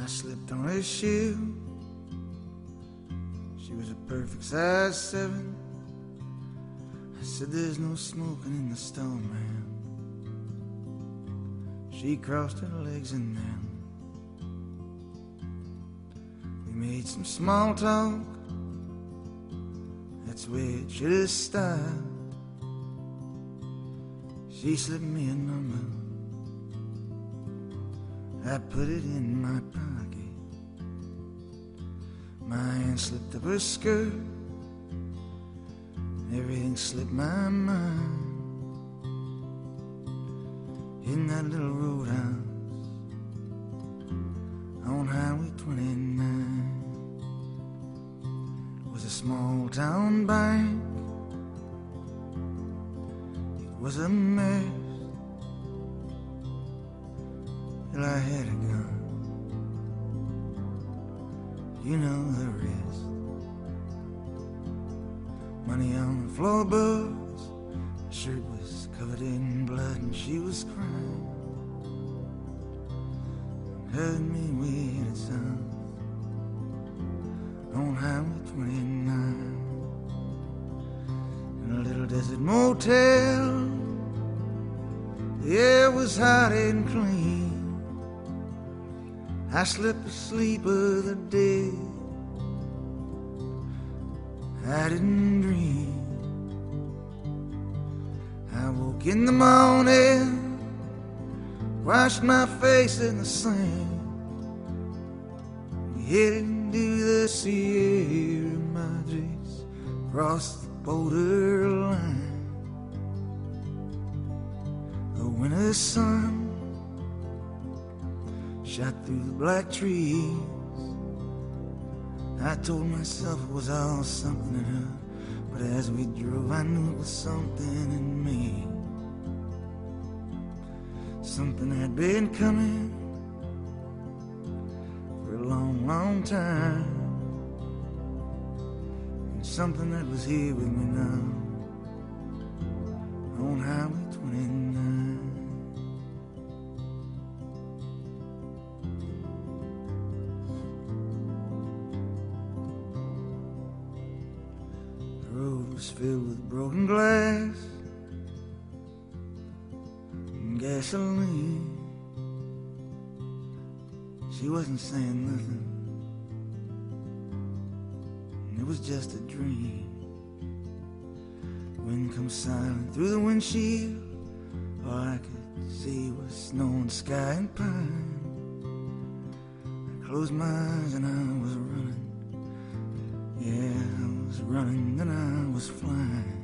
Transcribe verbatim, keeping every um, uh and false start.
slipped on her shoe. She was a perfect size seven. I said, there's no smoking in the store, man. She crossed her legs and then we made some small talk. That's where it should have stopped. She slipped me a number. I put it in my pocket. My hand slipped up her skirt. Everything slipped my mind. In that little roadhouse on Highway twenty-nine was a small town bank. It was a mess till I had a gun. You know the rest. Money on the floorboards. Her shirt was covered in blood and she was crying. Heard me with a sound on Highway twenty-nine. In a little desert motel, the air was hot and clean. I slept the sleep of the dead. I didn't dream. I woke in the morning, washed my face in the sand. We headed into the Sierra Madres, crossed the borderline. The winter sun shot through the black trees. I told myself it was all something in her, but as we drove I knew it was something in me. Something had been coming for a long, long time, and something that was here with me now on Highway twenty-nine. The road was filled with broken glass and gasoline. She wasn't saying nothing. It was just a dream. Wind comes silent through the windshield. All I could see was snow and sky and pine. I closed my eyes and I was running. Yeah, I was running and I was flying.